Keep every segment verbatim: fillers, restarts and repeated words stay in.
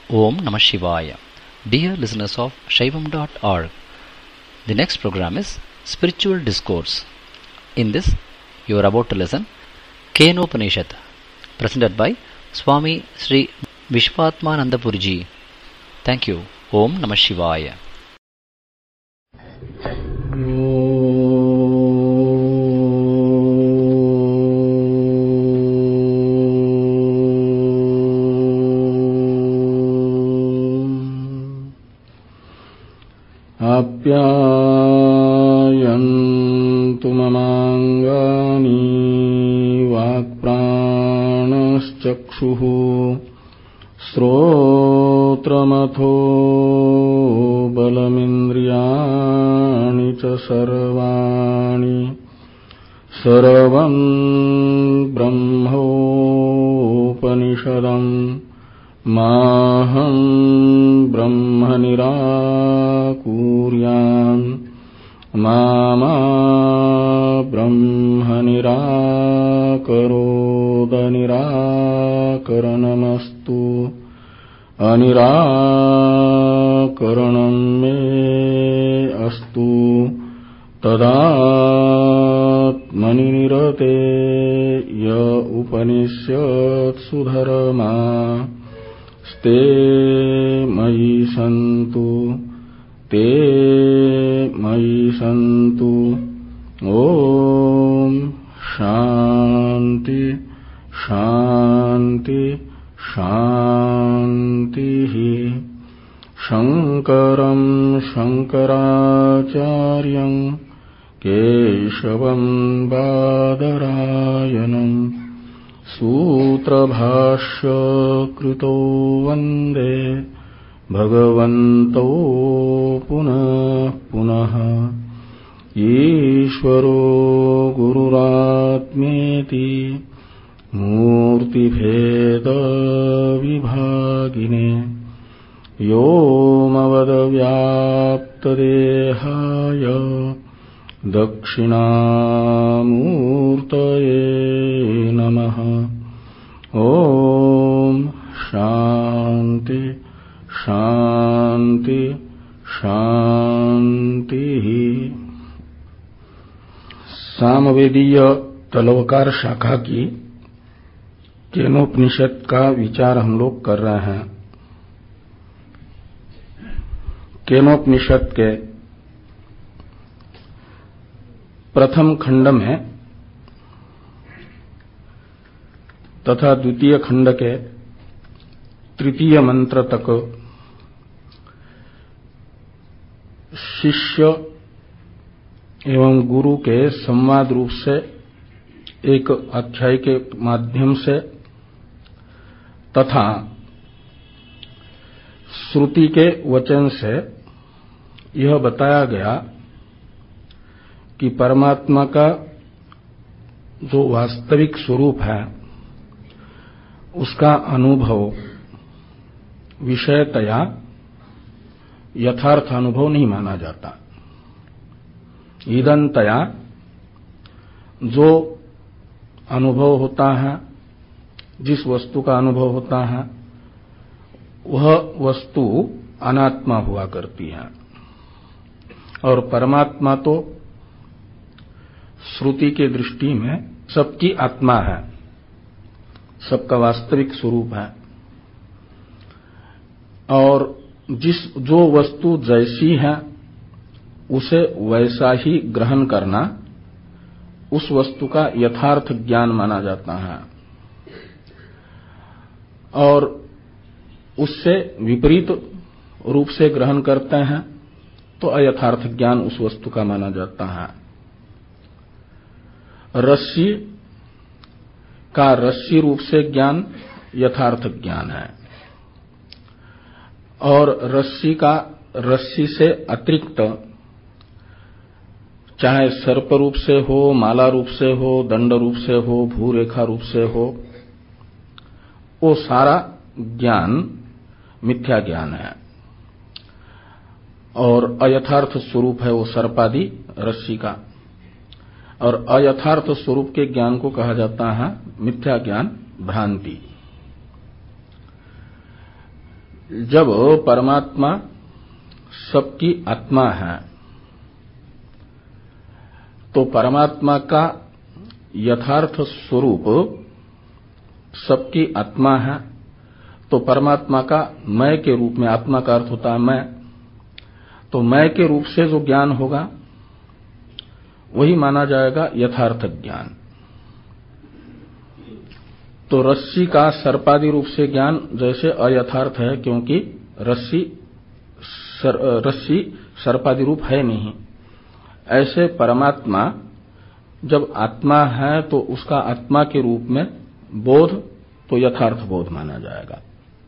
Om Namah Shivaya. Dear listeners of Shaivam dot org, the next program is Spiritual Discourse. In this, you are about to listen Kenopanishad, presented by Swami Sri Vishwatmanandapurji. Thank you. Om Namah Shivaya. आप्यायन्तु ममाङ्गानि वाक्प्राणश्चक्षुः श्रोत्रमथो बलमिन्द्रियाणि च सर्वाणि सर्वं ब्रह्मोपनिषदम् माहं ब्रह्म निराकुर्याम् मा मा ब्रह्म निराकरोद निराकरणमस्तु अनिराकरणं मे अस्तु तदात्मनि निरते य उपनिषत्सु धर्मा ते मयि सन्तु ते मयि सन्तु। ओम शांति शांति शांति। शंकरं शंकराचार्यं केशवं बादरायणं सूत्रभाष्य कृतो वन्दे भगवन्तो पुनः पुनः। ईश्वरो गुरुरात्मेति मूर्तिभेदविभागिने व्योमवद्व्याप्तदेहाय दक्षिणामूर्तये नमः। ओम शांति शांति शांति। सामवेदीय तलवकार शाखा की केनोपनिषद का विचार हम लोग कर रहे हैं। केनोपनिषद के प्रथम खंड में तथा द्वितीय खंड के तृतीय मंत्र तक शिष्य एवं गुरु के संवाद रूप से एक अध्याय के माध्यम से तथा श्रुति के वचन से यह बताया गया कि परमात्मा का जो वास्तविक स्वरूप है उसका अनुभव विषयतया यथार्थ अनुभव नहीं माना जाता। ईदंतया जो अनुभव होता है, जिस वस्तु का अनुभव होता है, वह वस्तु अनात्मा हुआ करती है और परमात्मा तो श्रुति के दृष्टि में सबकी आत्मा है, सबका वास्तविक स्वरूप है। और जिस जो वस्तु जैसी है उसे वैसा ही ग्रहण करना उस वस्तु का यथार्थ ज्ञान माना जाता है और उससे विपरीत रूप से ग्रहण करते हैं तो अयथार्थ ज्ञान उस वस्तु का माना जाता है। रस्सी का रस्सी रूप से ज्ञान यथार्थ ज्ञान है और रस्सी का रस्सी से अतिरिक्त चाहे सर्प रूप से हो, माला रूप से हो, दंड रूप से हो, भूरेखा रूप से हो, वो सारा ज्ञान मिथ्या ज्ञान है और अयथार्थ स्वरूप है वो सर्पादि रस्सी का। और अयथार्थ स्वरूप के ज्ञान को कहा जाता है मिथ्या ज्ञान, भ्रांति। जब परमात्मा सबकी आत्मा है तो परमात्मा का यथार्थ स्वरूप सबकी आत्मा है, तो परमात्मा का मैं के रूप में, आत्मा का अर्थ होता है मैं, तो मैं के रूप से जो ज्ञान होगा वही माना जाएगा यथार्थ ज्ञान। तो रस्सी का सर्पादि रूप से ज्ञान जैसे अयथार्थ है, क्योंकि रस्सी सर, रस्सी सर्पादि रूप है नहीं, ऐसे परमात्मा जब आत्मा है तो उसका आत्मा के रूप में बोध तो यथार्थ बोध माना जाएगा,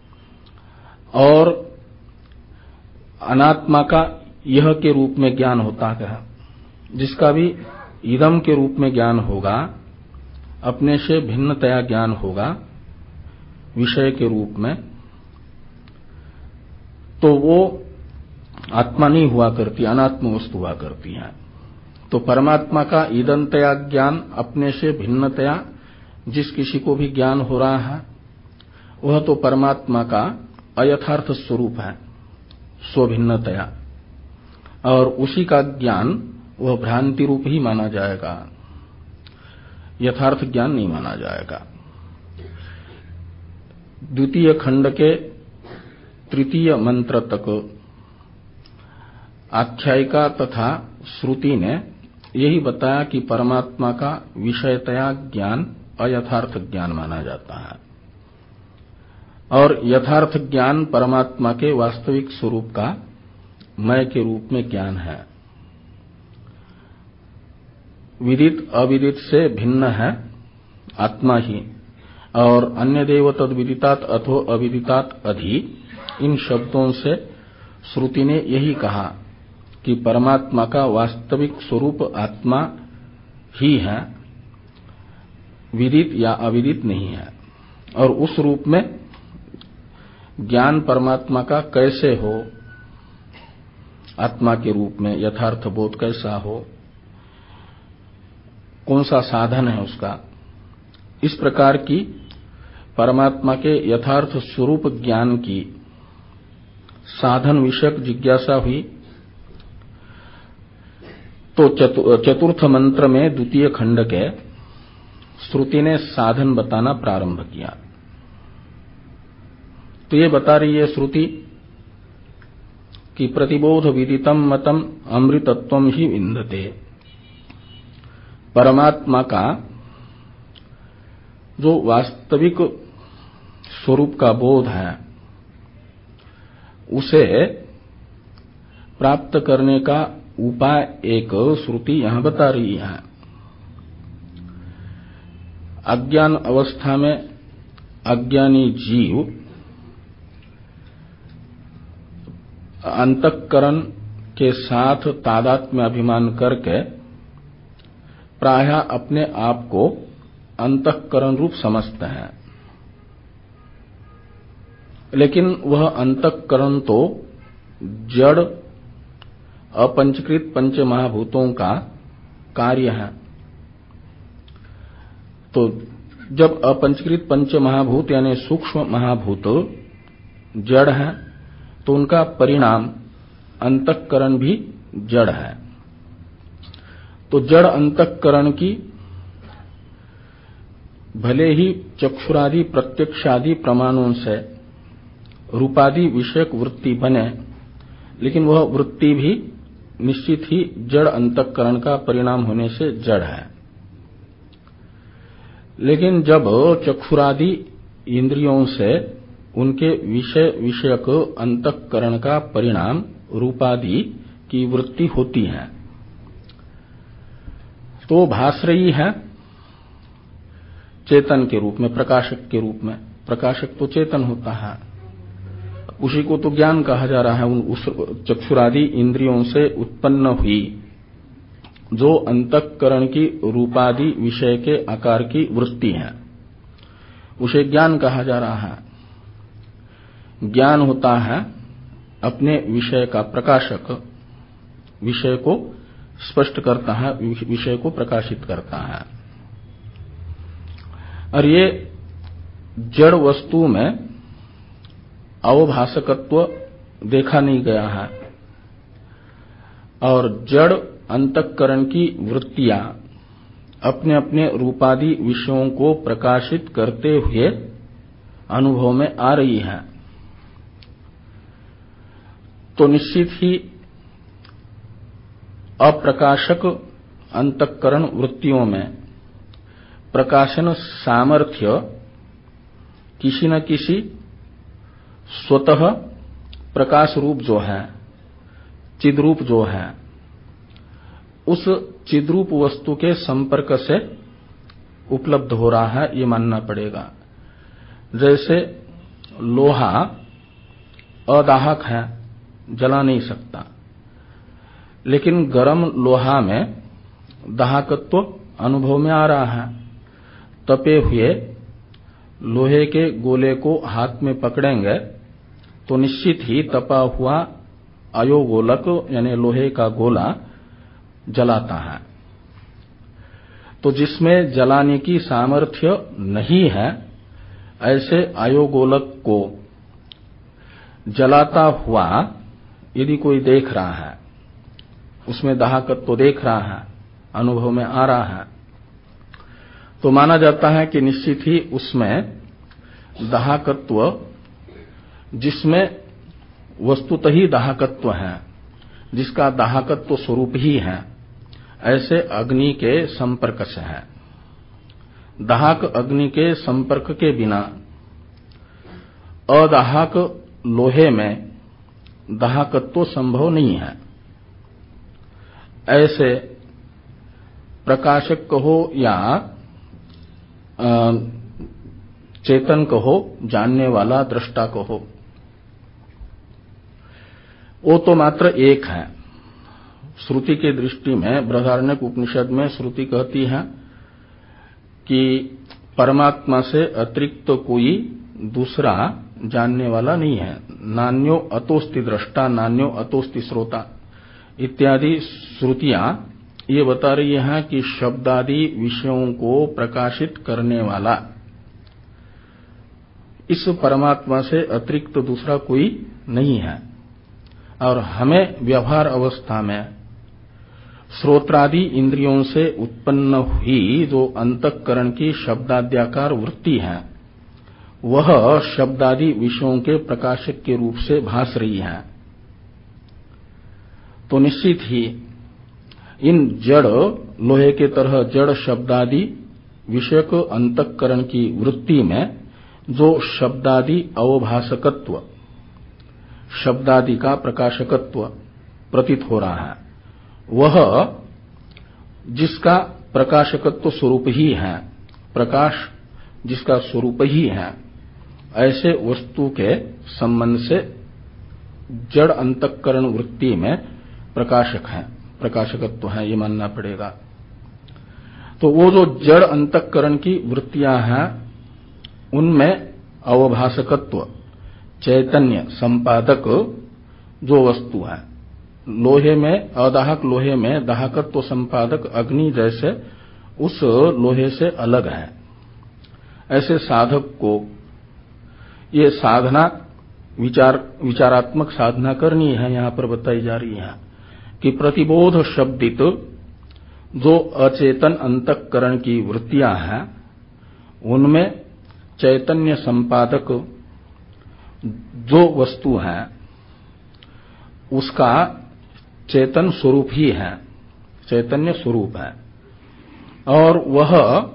और अनात्मा का यह के रूप में ज्ञान होता है, जिसका भी इदम के रूप में ज्ञान होगा, अपने से भिन्नतया ज्ञान होगा विषय के रूप में, तो वो आत्मा नहीं हुआ करती, अनात्म वस्तु हुआ करती है। तो परमात्मा का ईदंतया ज्ञान, अपने से भिन्नतया जिस किसी को भी ज्ञान हो रहा है, वह तो परमात्मा का अयथार्थ स्वरूप है स्वभिन्नतया, और उसी का ज्ञान वह भ्रांति रूप ही माना जाएगा, यथार्थ ज्ञान नहीं माना जाएगा। द्वितीय खंड के तृतीय मंत्र तक आख्यायिका तथा श्रुति ने यही बताया कि परमात्मा का विषयतया ज्ञान अयथार्थ ज्ञान माना जाता है, और यथार्थ ज्ञान परमात्मा के वास्तविक स्वरूप का मैं के रूप में ज्ञान है। विदित अविदित से भिन्न है आत्मा ही, और अन्य देव तद विदितात अथो अविदितात अधि, इन शब्दों से श्रुति ने यही कहा कि परमात्मा का वास्तविक स्वरूप आत्मा ही है, विदित या अविदित नहीं है। और उस रूप में ज्ञान परमात्मा का कैसे हो, आत्मा के रूप में यथार्थ बोध कैसा हो, कौन सा साधन है उसका, इस प्रकार की परमात्मा के यथार्थ स्वरूप ज्ञान की साधन विषयक जिज्ञासा हुई। तो चतुर्थ मंत्र में द्वितीय खंड के श्रुति ने साधन बताना प्रारंभ किया। तो ये बता रही है श्रुति कि प्रतिबोध विदितम मतम अमृतत्वम ही विंदते, परमात्मा का जो वास्तविक स्वरूप का बोध है उसे प्राप्त करने का उपाय एक श्रुति यहां बता रही है। अज्ञान अवस्था में अज्ञानी जीव अंतःकरण के साथ तादात्म्य अभिमान करके प्रायः अपने आप को अंतःकरण रूप समझते हैं, लेकिन वह अंतःकरण तो जड़ अपंचकृत पंच महाभूतों का कार्य है। तो जब अपंचकृत पंच महाभूत यानी सूक्ष्म महाभूत जड़ है, तो उनका परिणाम अंतःकरण भी जड़ है। तो जड़ अंतःकरण की भले ही चक्षुरादि प्रत्यक्षादि प्रमाणों से रूपादि विषयक वृत्ति बने, लेकिन वह वृत्ति भी निश्चित ही जड़ अंतःकरण का परिणाम होने से जड़ है। लेकिन जब चक्षुरादि इंद्रियों से उनके विषय विषयक अंतःकरण का परिणाम रूपादि की वृत्ति होती है, तो भास रही है चेतन के रूप में, प्रकाशक के रूप में। प्रकाशक तो चेतन होता है, उसी को तो ज्ञान कहा जा रहा है। उस चक्षुरादि इंद्रियों से उत्पन्न हुई जो अंतःकरण की रूपादि विषय के आकार की वृत्ति है, उसे ज्ञान कहा जा रहा है। ज्ञान होता है अपने विषय का प्रकाशक, विषय को स्पष्ट करता है, विषय को प्रकाशित करता है। और ये जड़ वस्तु में अवभासकत्व देखा नहीं गया है और जड़ अंतःकरण की वृत्तियां अपने अपने रूपादि विषयों को प्रकाशित करते हुए अनुभव में आ रही हैं, तो निश्चित ही अप्रकाशक अंतःकरण वृत्तियों में प्रकाशन सामर्थ्य किसी न किसी स्वतः प्रकाश रूप जो है, चिद्रूप जो है, उस चिद्रूप वस्तु के संपर्क से उपलब्ध हो रहा है, ये मानना पड़ेगा। जैसे लोहा अदाहक है, जला नहीं सकता, लेकिन गर्म लोहा में दाहकत्व अनुभव में आ रहा है। तपे हुए लोहे के गोले को हाथ में पकड़ेंगे तो निश्चित ही तपा हुआ अयोगोलक यानी लोहे का गोला जलाता है। तो जिसमें जलाने की सामर्थ्य नहीं है, ऐसे अयोगोलक को जलाता हुआ यदि कोई देख रहा है, उसमें दाहकत्व तो देख रहा है, अनुभव में आ रहा है, तो माना जाता है कि निश्चित ही उसमें दाहकत्व, जिसमें वस्तुतः ही दाहकत्व है, जिसका दाहकत्व स्वरूप ही है, ऐसे अग्नि के संपर्क से है। दाहक अग्नि के संपर्क के बिना अदाहक लोहे में दाहकत्व संभव नहीं है। ऐसे प्रकाशक कहो या चेतन कहो, जानने वाला दृष्टा कहो, वो तो मात्र एक है। श्रुति की दृष्टि में बृहदारण्यक उपनिषद में श्रुति कहती है कि परमात्मा से अतिरिक्त तो कोई दूसरा जानने वाला नहीं है। नान्यो अतोस्ति दृष्टा, नान्यो अतोस्ति श्रोता इत्यादि श्रुतियां ये बता रही हैं कि शब्दादि विषयों को प्रकाशित करने वाला इस परमात्मा से अतिरिक्त तो दूसरा कोई नहीं है। और हमें व्यवहार अवस्था में श्रोत्रादि इंद्रियों से उत्पन्न हुई जो अंतःकरण की शब्दाद्याकार वृत्ति है, वह शब्दादि विषयों के प्रकाशक के रूप से भास रही है। तो निश्चित ही इन जड़ लोहे के तरह जड़ शब्दादि विषयक अंतःकरण की वृत्ति में जो शब्दादि अवभासकत्व, शब्दादि का प्रकाशकत्व प्रतीत हो रहा है, वह जिसका प्रकाशकत्व स्वरूप ही है, प्रकाश जिसका स्वरूप ही है, ऐसे वस्तु के संबंध से जड़ अंतःकरण वृत्ति में प्रकाशक है, प्रकाशकत्व है, ये मानना पड़ेगा। तो वो जो जड़ अंतःकरण की वृत्तियां हैं, उनमें अवभासकत्व, चैतन्य संपादक जो वस्तु है, लोहे में अदाहक लोहे में दाहकत्व संपादक अग्नि जैसे उस लोहे से अलग है। ऐसे साधक को ये साधना विचार विचारात्मक साधना करनी है, यहां पर बताई जा रही है कि प्रतिबोध शब्दित जो अचेतन अंतःकरण की वृत्तियां हैं, उनमें चैतन्य संपादक जो वस्तु है उसका चेतन स्वरूप ही है, चैतन्य स्वरूप है। और वह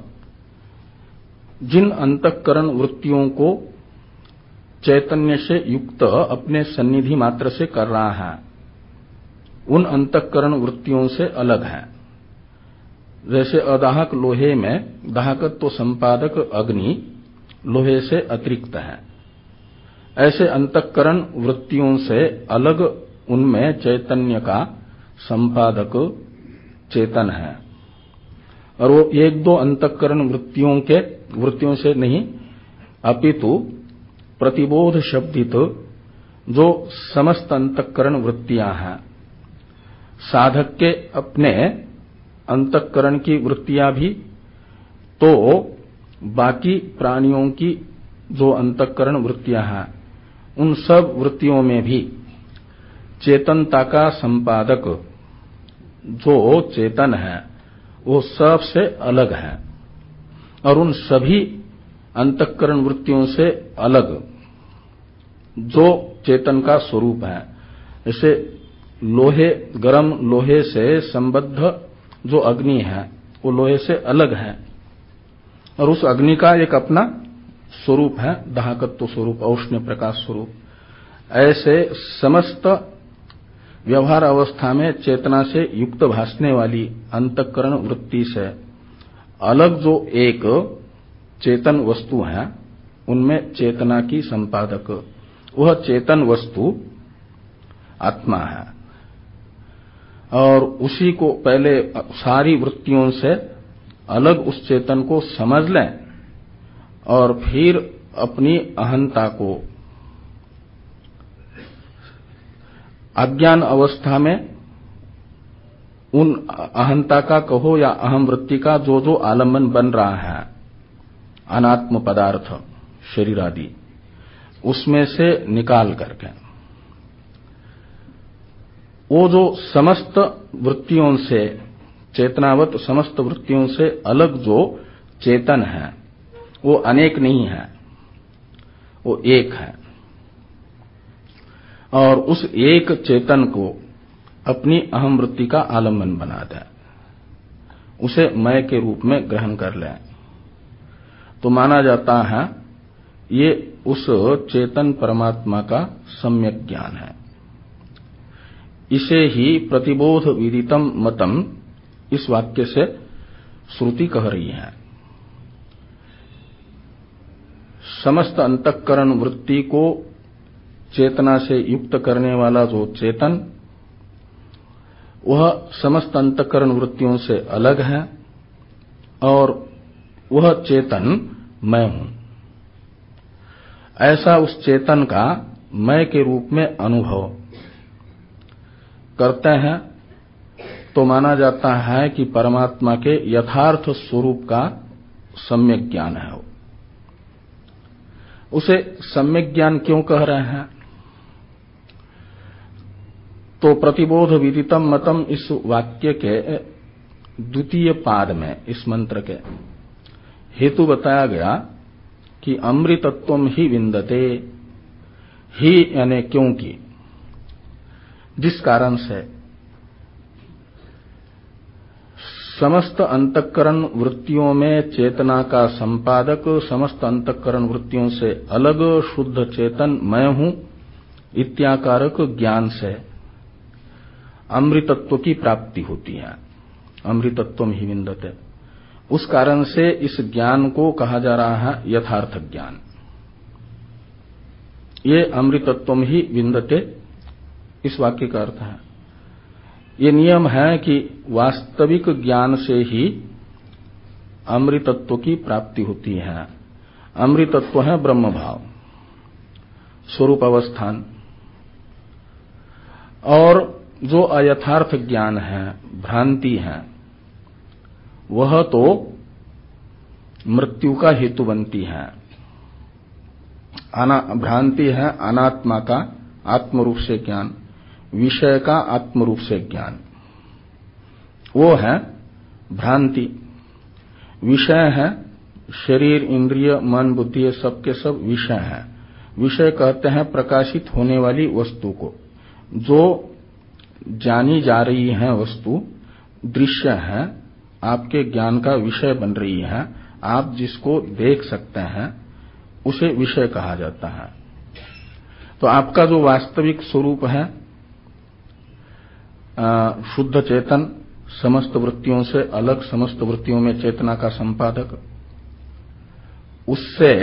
जिन अंतःकरण वृत्तियों को चैतन्य से युक्त अपने सन्निधि मात्र से कर रहा है, उन अंतःकरण वृत्तियों से अलग है। जैसे अदाहक लोहे में दाहकत्व संपादक अग्नि लोहे से अतिरिक्त है, ऐसे अंतःकरण वृत्तियों से अलग उनमें चैतन्य का संपादक चेतन है। और वो एक दो अंतःकरण वृत्तियों के वृत्तियों से नहीं, अपितु प्रतिबोध शब्दित जो समस्त अंतःकरण वृत्तियां हैं, साधक के अपने अंतःकरण की वृत्तियां भी, तो बाकी प्राणियों की जो अंतःकरण वृत्तियां हैं उन सब वृत्तियों में भी चेतनता का संपादक जो चेतन है वो सबसे अलग है और उन सभी अंतःकरण वृत्तियों से अलग जो चेतन का स्वरूप है। जैसे लोहे, गर्म लोहे से संबद्ध जो अग्नि है वो लोहे से अलग है और उस अग्नि का एक अपना स्वरूप है, दाहकत्व स्वरूप, औष्ण्य प्रकाश स्वरूप। ऐसे समस्त व्यवहार अवस्था में चेतना से युक्त भासने वाली अंतःकरण वृत्ति से अलग जो एक चेतन वस्तु है उनमें चेतना की संपादक वह चेतन वस्तु आत्मा है और उसी को पहले सारी वृत्तियों से अलग उस चेतन को समझ लें और फिर अपनी अहंता को अज्ञान अवस्था में उन अहंता का कहो या अहम वृत्ति का जो जो आलम्बन बन रहा है अनात्म पदार्थ शरीर आदि उसमें से निकाल करके वो जो समस्त वृत्तियों से चेतनावत समस्त वृत्तियों से अलग जो चेतन है वो अनेक नहीं है, वो एक है और उस एक चेतन को अपनी अहम वृत्ति का आलम्बन बना दे, उसे मैं के रूप में ग्रहण कर ले तो माना जाता है ये उस चेतन परमात्मा का सम्यक ज्ञान है। इसे ही प्रतिबोध विदितम मतम इस वाक्य से श्रुति कह रही है। समस्त अंतःकरण वृत्ति को चेतना से युक्त करने वाला जो चेतन वह समस्त अंतःकरण वृत्तियों से अलग है और वह चेतन मैं हूं। ऐसा उस चेतन का मैं के रूप में अनुभव करते हैं तो माना जाता है कि परमात्मा के यथार्थ स्वरूप का सम्यक ज्ञान है। उसे सम्यक ज्ञान क्यों कह रहे हैं? तो प्रतिबोध विदितम मतम इस वाक्य के द्वितीय पाद में इस मंत्र के हेतु बताया गया कि अमृतत्वम ही विन्दते, ही यानी क्योंकि, जिस कारण से समस्त अंतःकरण वृत्तियों में चेतना का संपादक समस्त अंतःकरण वृत्तियों से अलग शुद्ध चेतन मैं हूं इत्याकारक ज्ञान से अमृतत्व की प्राप्ति होती है। अमृतत्वम ही विन्दते, उस कारण से इस ज्ञान को कहा जा रहा है यथार्थ ज्ञान। ये अमृतत्वम ही विन्दते इस वाक्य का अर्थ है। ये नियम है कि वास्तविक ज्ञान से ही अमृतत्व की प्राप्ति होती है। अमृतत्व है ब्रह्म भाव, स्वरूप अवस्थान, और जो अयथार्थ ज्ञान है, भ्रांति है, वह तो मृत्यु का हेतु बनती है। अना भ्रांति है अनात्मा का आत्मरूप से ज्ञान, विषय का आत्मरूप से ज्ञान, वो है भ्रांति। विषय है शरीर, इंद्रिय, मन, बुद्धि, ये सब के सब विषय हैं। विषय कहते हैं प्रकाशित होने वाली वस्तु को, जो जानी जा रही है वस्तु, दृश्य है, आपके ज्ञान का विषय बन रही है, आप जिसको देख सकते हैं उसे विषय कहा जाता है। तो आपका जो वास्तविक स्वरूप है शुद्ध चेतन, समस्त वृत्तियों से अलग, समस्त वृत्तियों में चेतना का संपादक, उससे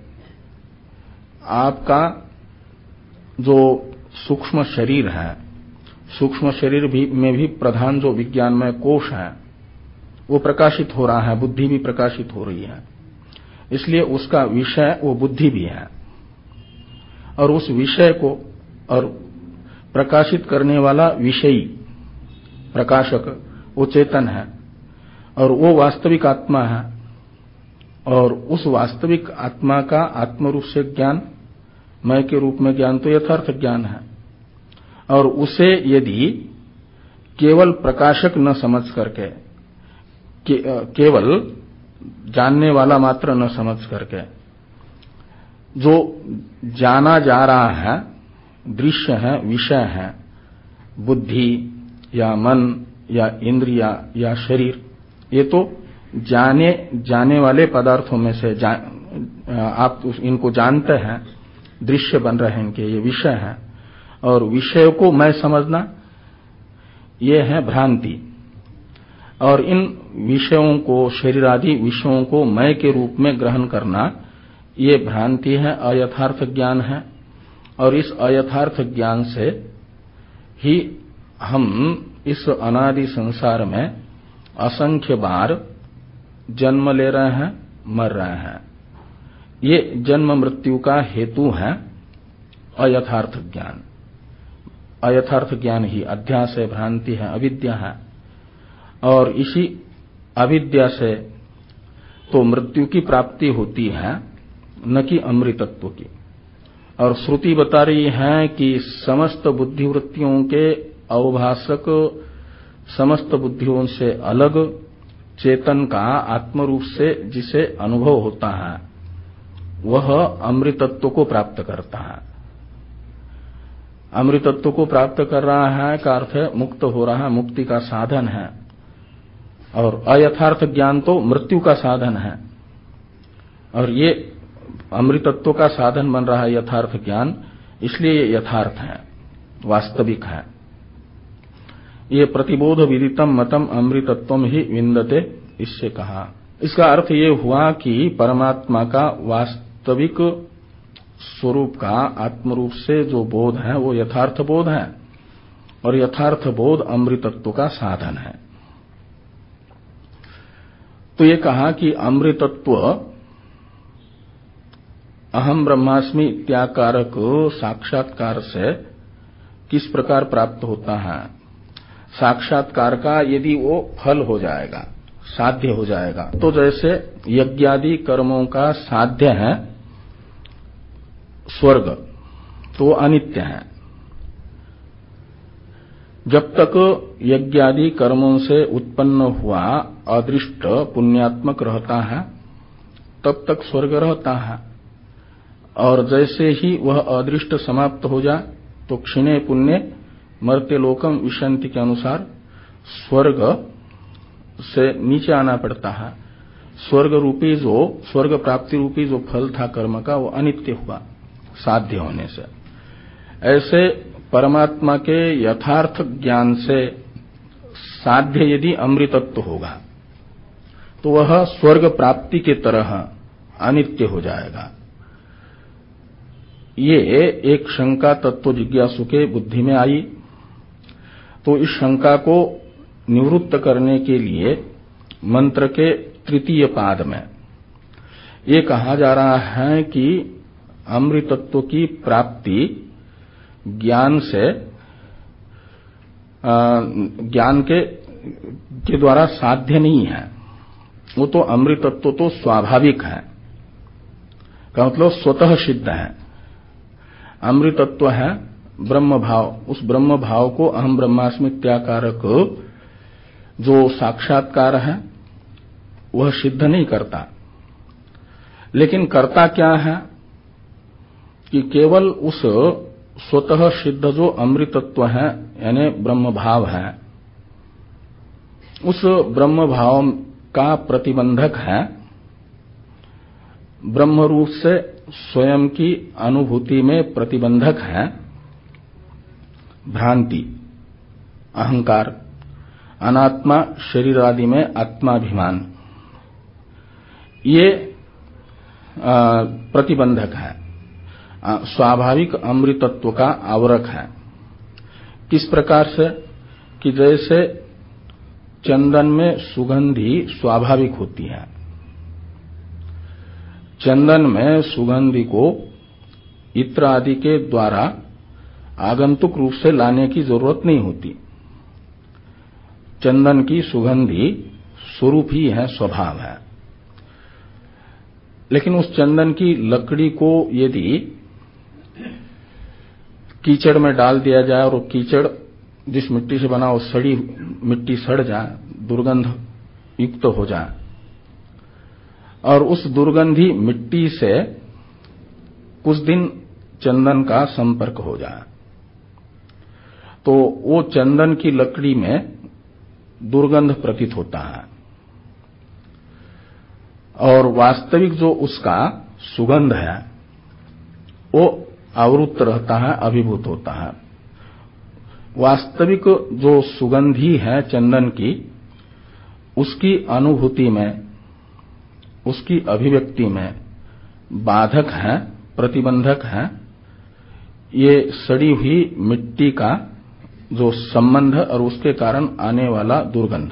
आपका जो सूक्ष्म शरीर है, सूक्ष्म शरीर भी में भी प्रधान जो विज्ञानमय कोश है वो प्रकाशित हो रहा है, बुद्धि भी प्रकाशित हो रही है। इसलिए उसका विषय वो बुद्धि भी है और उस विषय को और प्रकाशित करने वाला विषयी प्रकाशक वो चेतन है और वो वास्तविक आत्मा है। और उस वास्तविक आत्मा का आत्मरूप से ज्ञान मैं के रूप में ज्ञान तो यथार्थ ज्ञान है, और उसे यदि केवल प्रकाशक न समझ करके, के, केवल जानने वाला मात्र न समझ करके, जो जाना जा रहा है, दृश्य है, विषय है, बुद्धि या मन या इंद्रिया या शरीर, ये तो जाने जाने वाले पदार्थों में से जा, आप इनको जानते हैं, दृश्य बन रहे हैं इनके, ये विषय है, और विषय को मैं समझना ये है भ्रांति। और इन विषयों को, शरीर आदि विषयों को मैं के रूप में ग्रहण करना ये भ्रांति है, अयथार्थ ज्ञान है। और इस अयथार्थ ज्ञान से ही हम इस अनादि संसार में असंख्य बार जन्म ले रहे हैं, मर रहे हैं। ये जन्म मृत्यु का हेतु है अयथार्थ ज्ञान। अयथार्थ ज्ञान ही अध्यास है, भ्रांति है, अविद्या है। और इसी अविद्या से तो मृत्यु की प्राप्ति होती है, न कि अमृतत्व की। और श्रुति बता रही है कि समस्त बुद्धिवृत्तियों के अवभाषक, समस्त बुद्धियों से अलग चेतन का आत्मरूप से जिसे अनुभव होता है, वह अमृतत्व को प्राप्त करता है। अमृतत्व को प्राप्त कर रहा है का अर्थ है मुक्त हो रहा है, मुक्ति का साधन है। और अयथार्थ ज्ञान तो मृत्यु का साधन है, और ये अमृतत्व का साधन बन रहा है यथार्थ ज्ञान, इसलिए ये यथार्थ है, वास्तविक है। ये प्रतिबोध विदितम मतम अमृतत्वम ही विन्दते, इससे कहा। इसका अर्थ ये हुआ कि परमात्मा का वास्तविक स्वरूप का आत्मरूप से जो बोध है वो यथार्थ बोध है, और यथार्थ बोध अमृतत्व का साधन है। तो ये कहा कि अमृतत्व अहम ब्रह्मास्मि इत्याकारक साक्षात्कार से किस प्रकार प्राप्त होता है। साक्षात्कार का यदि वो फल हो जाएगा, साध्य हो जाएगा, तो जैसे यज्ञादि कर्मों का साध्य है स्वर्ग, तो अनित्य है। जब तक यज्ञादि कर्मों से उत्पन्न हुआ अदृष्ट पुण्यात्मक रहता है, तब तक स्वर्ग रहता है। और जैसे ही वह अदृष्ट समाप्त हो जाए तो क्षीणे पुण्य मर्त्य लोकम विशंति के अनुसार स्वर्ग से नीचे आना पड़ता है। स्वर्ग रूपी जो स्वर्ग प्राप्ति रूपी जो फल था कर्म का, वो अनित्य हुआ साध्य होने से। ऐसे परमात्मा के यथार्थ ज्ञान से साध्य यदि अमृतत्व होगा तो वह स्वर्ग प्राप्ति के तरह अनित्य हो जाएगा। ये एक शंका तत्व जिज्ञासु के बुद्धि में आई। तो इस शंका को निवृत्त करने के लिए मंत्र के तृतीय पाद में ये कहा जा रहा है कि अमृतत्व की प्राप्ति ज्ञान से ज्ञान के के द्वारा साध्य नहीं है। वो तो अमृतत्व तो स्वाभाविक है, का मतलब स्वतः सिद्ध है। अमृतत्व है ब्रह्म भाव, उस ब्रह्म भाव को अहम ब्रह्मास्मि इत्याकारक जो साक्षात्कार है वह सिद्ध नहीं करता। लेकिन करता क्या है कि केवल उस स्वतः सिद्ध जो अमृतत्व है यानी ब्रह्म भाव है, उस ब्रह्म भाव का प्रतिबंधक है ब्रह्म रूप से स्वयं की अनुभूति में प्रतिबंधक है भ्रांति, अहंकार, अनात्मा शरीर आदि में आत्माभिमान। ये प्रतिबंधक है, स्वाभाविक अमृतत्व का आवरक है। किस प्रकार से कि जैसे चंदन में सुगंधी स्वाभाविक होती है, चंदन में सुगंधि को इत्र आदि के द्वारा आगंतुक रूप से लाने की जरूरत नहीं होती। चंदन की सुगंधि स्वरूप ही है, स्वभाव है। लेकिन उस चंदन की लकड़ी को यदि कीचड़ में डाल दिया जाए और वो कीचड़ जिस मिट्टी से बना वो सड़ी मिट्टी सड़ जाए, दुर्गंध युक्त तो हो जाए, और उस दुर्गंधी मिट्टी से कुछ दिन चंदन का संपर्क हो जाए, तो वो चंदन की लकड़ी में दुर्गंध प्रतीत होता है और वास्तविक जो उसका सुगंध है वो आवृत रहता है, अभिभूत होता है। वास्तविक जो सुगंधी है चंदन की, उसकी अनुभूति में, उसकी अभिव्यक्ति में बाधक है, प्रतिबंधक है ये सड़ी हुई मिट्टी का जो संबंध और उसके कारण आने वाला दुर्गंध।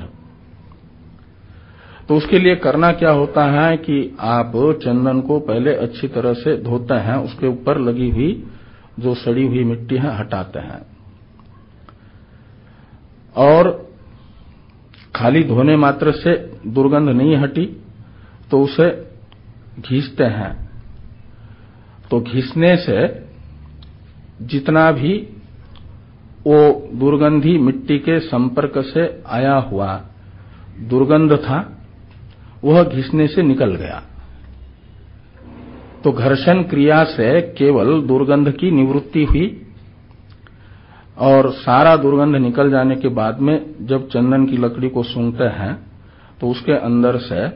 तो उसके लिए करना क्या होता है कि आप चंदन को पहले अच्छी तरह से धोते हैं, उसके ऊपर लगी हुई जो सड़ी हुई मिट्टी है हटाते हैं, और खाली धोने मात्र से दुर्गंध नहीं हटी तो उसे घिसते हैं। तो घिसने से जितना भी वो दुर्गंधी मिट्टी के संपर्क से आया हुआ दुर्गंध था वह घिसने से निकल गया। तो घर्षण क्रिया से केवल दुर्गंध की निवृत्ति हुई और सारा दुर्गंध निकल जाने के बाद में जब चंदन की लकड़ी को सूंघते हैं तो उसके अंदर से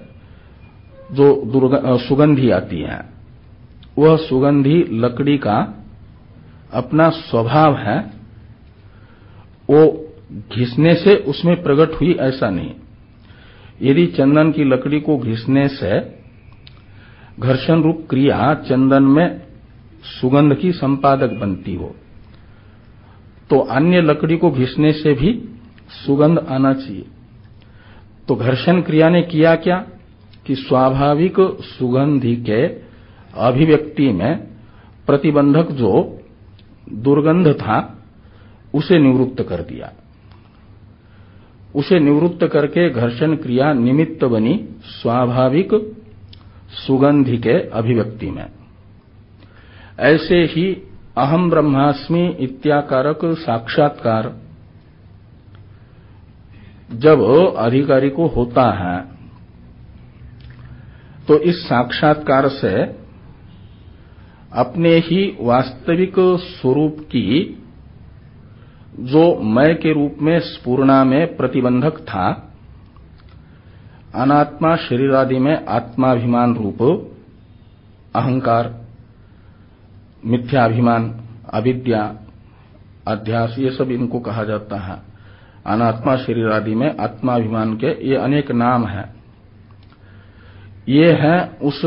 जो सुगंधी आती है वह सुगंधी लकड़ी का अपना स्वभाव है, वो घिसने से उसमें प्रकट हुई ऐसा नहीं। यदि चंदन की लकड़ी को घिसने से घर्षण रूप क्रिया चंदन में सुगंध की संपादक बनती हो तो अन्य लकड़ी को घिसने से भी सुगंध आना चाहिए। तो घर्षण क्रिया ने किया क्या कि स्वाभाविक सुगंधी के अभिव्यक्ति में प्रतिबंधक जो दुर्गंध था उसे निवृत्त कर दिया। उसे निवृत्त करके घर्षण क्रिया निमित्त बनी स्वाभाविक सुगंधि के अभिव्यक्ति में। ऐसे ही अहम ब्रह्मास्मि इत्याकारक साक्षात्कार जब अधिकारी को होता है तो इस साक्षात्कार से अपने ही वास्तविक स्वरूप की जो मैं के रूप में स्फुरणा में प्रतिबंधक था, अनात्मा शरीर आदि में आत्माभिमान रूप अहंकार, मिथ्याभिमान, अविद्या, अध्यास, ये सब इनको कहा जाता है। अनात्मा शरीर आदि में आत्माभिमान के ये अनेक नाम हैं। ये है उस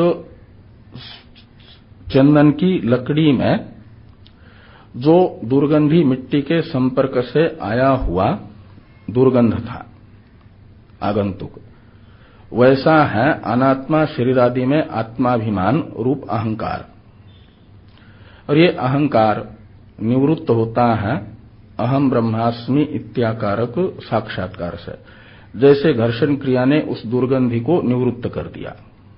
चंदन की लकड़ी में जो दुर्गंधी मिट्टी के संपर्क से आया हुआ दुर्गंध था आगंतुक, वैसा है अनात्मा शरीर आदि में आत्माभिमान रूप अहंकार। और ये अहंकार निवृत्त होता है अहम ब्रह्मास्मि इत्याकारक साक्षात्कार से। जैसे घर्षण क्रिया ने उस दुर्गंधि को निवृत्त कर दिया,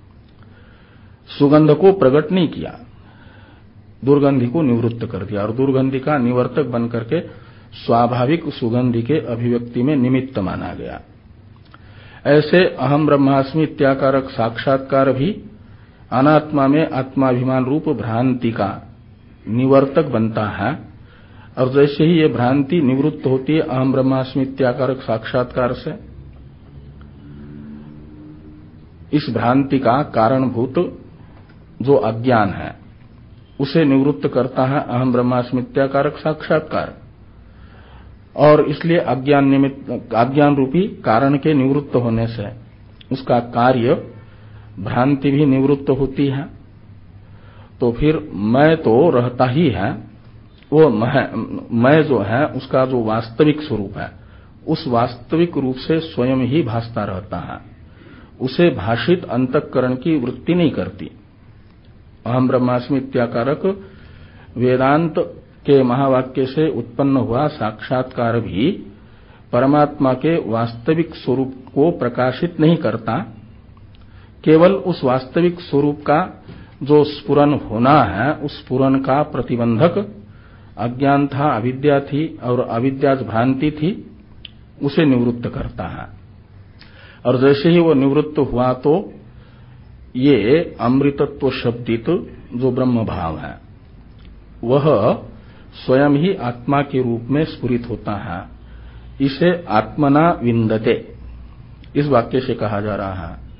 सुगंध को प्रकट नहीं किया, दुर्गंधि को निवृत्त कर दिया और दुर्गंधि का निवर्तक बनकर के स्वाभाविक सुगंधि के अभिव्यक्ति में निमित्त माना गया। ऐसे अहम ब्रह्मास्मि इत्याकारक साक्षात्कार भी अनात्मा में आत्माभिमान रूप भ्रांति का निवर्तक बनता है। और जैसे ही ये भ्रांति निवृत्त होती है अहम ब्रह्मास्मि इत्याकारक साक्षात्कार से, इस भ्रांति का कारणभूत जो अज्ञान है उसे निवृत्त करता है अहम ब्रह्मास्मि इत्याकारक साक्षात्कार। और इसलिए अज्ञान निमित्त अज्ञान रूपी कारण के निवृत्त होने से उसका कार्य भ्रांति भी निवृत्त होती है। तो फिर मैं तो रहता ही है, वो मैं जो है उसका जो वास्तविक स्वरूप है उस वास्तविक रूप से स्वयं ही भासता रहता है, उसे भाषित अंतःकरण की वृत्ति नहीं करती। अहम ब्रह्मास्मि इत्याकारक वेदांत के महावाक्य से उत्पन्न हुआ साक्षात्कार भी परमात्मा के वास्तविक स्वरूप को प्रकाशित नहीं करता, केवल उस वास्तविक स्वरूप का जो स्फुरन होना है उस स्फुरन का प्रतिबंधक अज्ञान था, अविद्या थी और अविद्या भ्रांति थी, उसे निवृत्त करता है। और जैसे ही वो निवृत्त हुआ तो ये अमृतत्व शब्दित जो ब्रह्म भाव है वह स्वयं ही आत्मा के रूप में स्फुरित होता है। इसे आत्मना विन्दते इस वाक्य से कहा जा रहा है